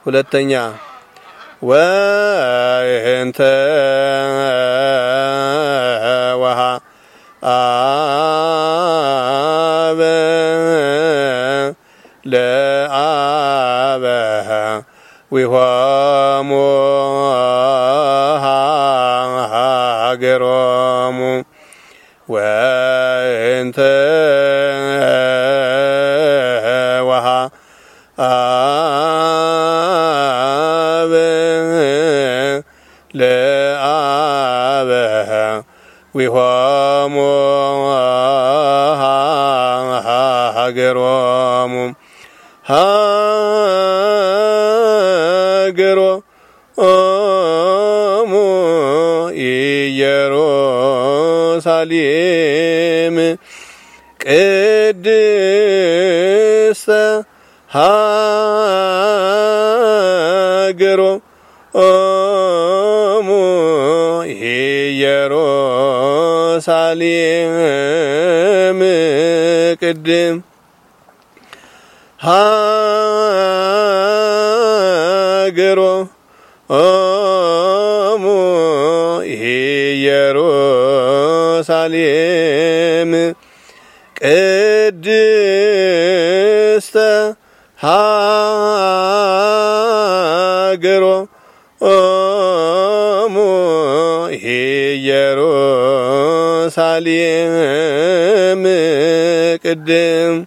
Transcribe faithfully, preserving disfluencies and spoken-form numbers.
ሁለተኛ ወእንተ ወሃ አበ ለአበ ዊሆሙ ሀገሮሙ ወእንተ ወሃ አበ ለአበ ዊሆሙ ሀገሮሙ ሀገሮሙ ኢየሩሳሌም ቅድስተ ሀገሮሙ ኢየሩሳሌም ቅድም ሀገሮሙ ኢየሩሳሌም ቅድስተ ሀገሮሙ ኢየሩሳሌም ቅድም